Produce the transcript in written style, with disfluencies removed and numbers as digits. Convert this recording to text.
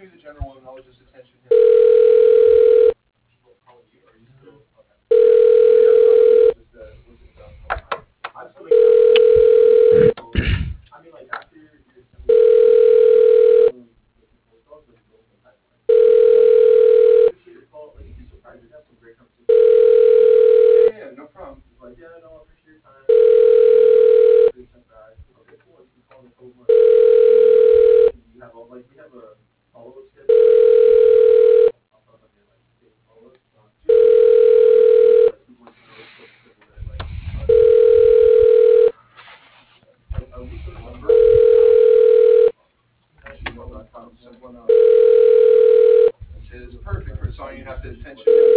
do the general one. I'll just attention him. Yeah, no problem. He's like, yeah, no, I appreciate your time. Good stuff, guys. Okay, cool. You can call me a couple more. You have all like we have a follow-up schedule. I'll talk about like daily follow-ups. Are we still number? Gmail.com. Send one out. It says perfect for a song. You have to attention him.